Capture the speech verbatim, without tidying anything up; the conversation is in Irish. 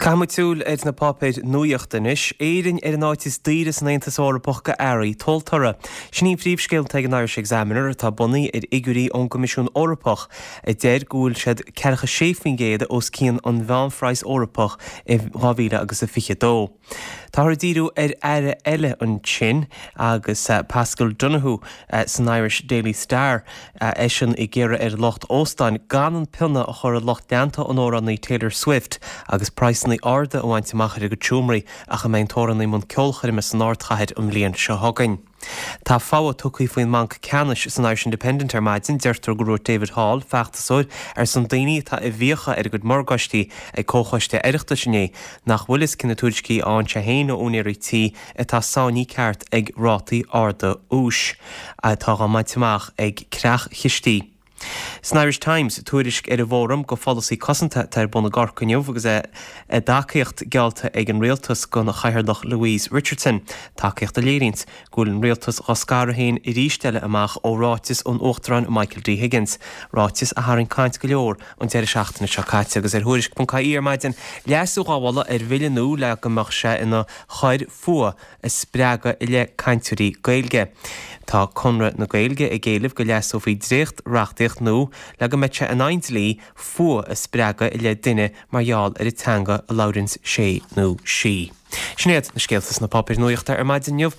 Chamuitiúil ed na pápaid nuíochtanis, éirin ar an áitis díras na Aontas Eorpach go airí toltara. Sní phríomhscéal teag an Irish Examiner tá bunaí ar igurí ón Comisiún Eorpach i déir gúil siad cearcha séfin géad os cían an bhean phrais Eorpach i ghábhíle agus a fiche dó. Tá díú ar aire eile an sin agus uh, Pascal Donoghue uh, san Irish Daily Star uh, eisian i ggéire ar locht Óstáin gan an pilna a chur a locht deanta an órannaí Taylor Swift agus price na arda óhaint amachar go túmraí a cha main tórannaí mun ceolchair me san áirtchaid um líon seo hagainn. Tá fáha tucaí faoin manc ceannis san Irish Independent ar maidin deirtar go raibh David Hall feachtasúir ar san daoine tá i bhíocha ar go mórgáistí ag cóchaiste aireachta sinné nach bhfuil is cinna tuairiscí an se héine únéirí i tá sáinní ceart ag rátaí arda ús a tá an maidteach ag creach chistí. San Irish Times tuairisc ar a bhóram go folasaí cosanta tar buna garcuniuh agus é dacaíocht gealta ag an rialtas go na chaithirlach Louise Richardson, tacaíocht a léirint, gúil an rialtas oscarahéin i rístelle amach ó ráitis ón Uachtarán Michael D. Higgins, ráitis a tharinn caint go leor an deir seachtainna seo caite agus ar thuairisc puncaí ar maidin leasú gáhla ar bhile nó le gomach se ina chaid fua is spreaga i le caintúirí gailge. Tá conrad na gailge i ggéileh go leasú faoi drécht reachtaíocht nó le go meitte an aint lí fua a spreaga i le duine margheall ar i teanga a Lawrence sé nó sí. Snéad na scéaltas na papir nuíochta ar maidin